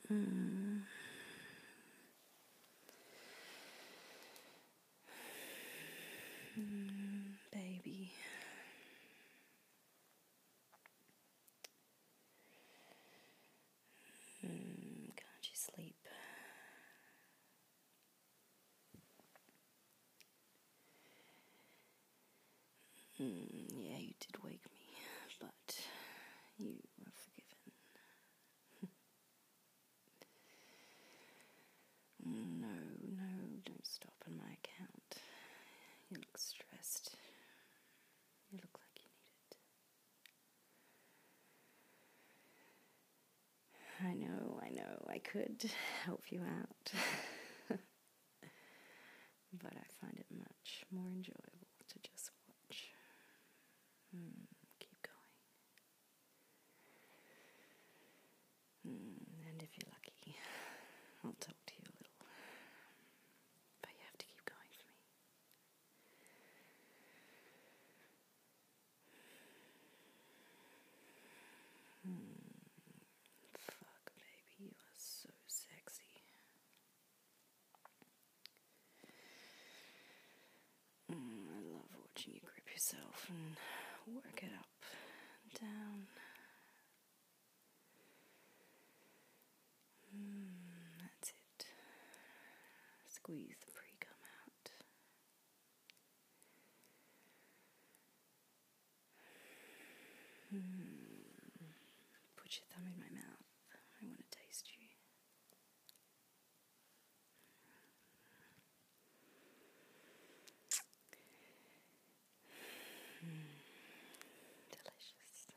Mm. Baby. Can't you sleep? Yeah, you did wake me, but you are forgiven. No, don't stop on my account. You look stressed. You look like you need it. I know, I could help you out. But I find it much more enjoyable to just watch. Keep going. And if you're lucky, I'll talk to you a little. But you have to keep going for me. Fuck, baby, you are so sexy. I love watching you grip yourself and work it up and down. That's it. Squeeze the pre-cum out. Put your thumb in my mouth. I want to taste you. Delicious.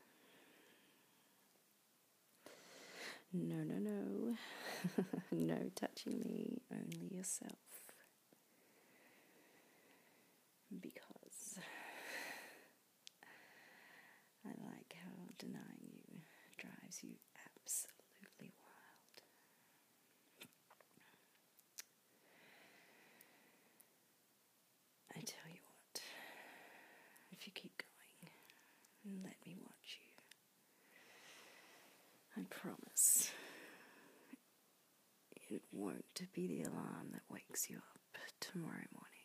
No. No touching me, only yourself. Because I like how denying you drives you absolutely wild. I tell you what, if you keep going and let me watch you, I promise it won't be the alarm that wakes you up tomorrow morning.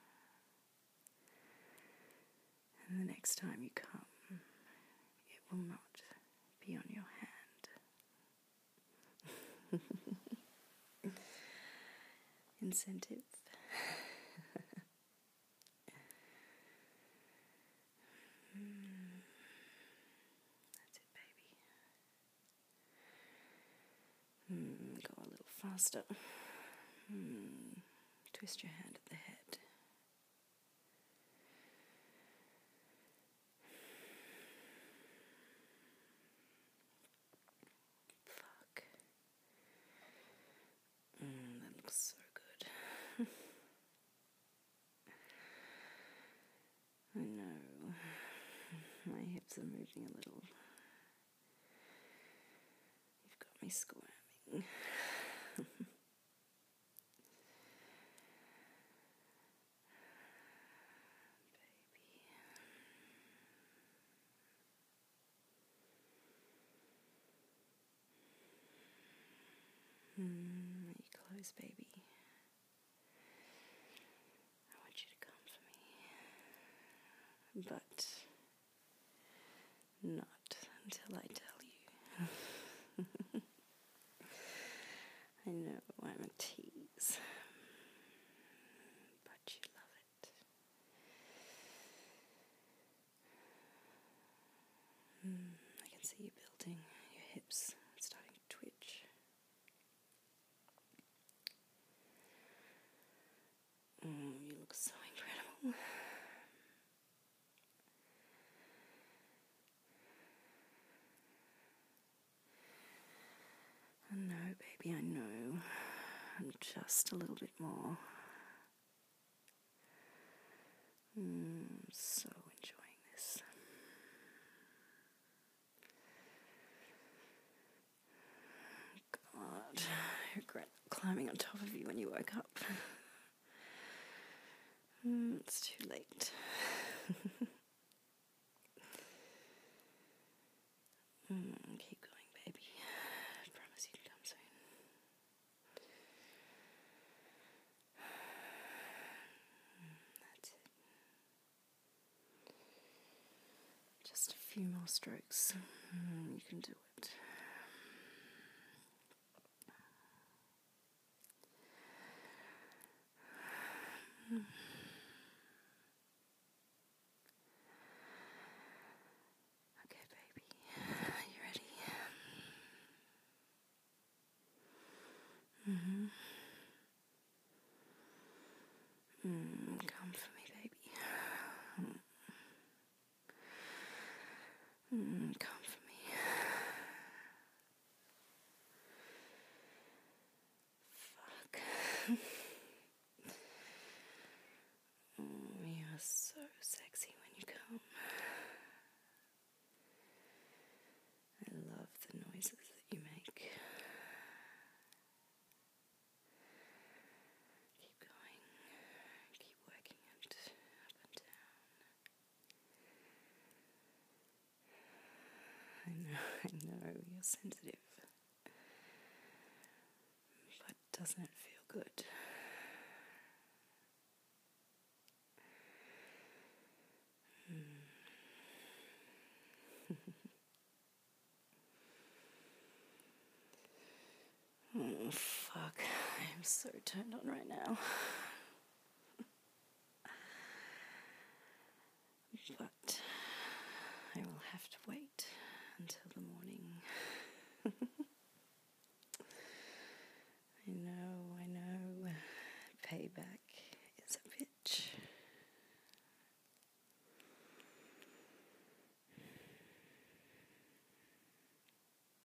And the next time you come, it will not be on your hand. Incentive. That's it, baby. Go a little faster. Twist your hand at the head. Fuck. That looks so good. I know. My hips are moving a little. You've got me squirming. Are you close, baby? I want you to come for me. But not until I tell you. I know I'm a tease. But you love it. I can see you building. Your hips starting to twitch. You look so incredible. I know, baby, I know. I'm just a little bit more. So enjoying this. God, I regret climbing on top of you when you woke up. It's too late. Keep going, baby. I promise you can come soon. few more strokes. You can do it. Okay, baby. You ready? Come for me, baby. Come for me. Fuck. You are so sexy when you come. I love the noises that you make. Keep going. Keep working it up and down. I know, you're sensitive. But doesn't it feel good? Oh, fuck. I'm so turned on right now. But I will have to wait until the morning.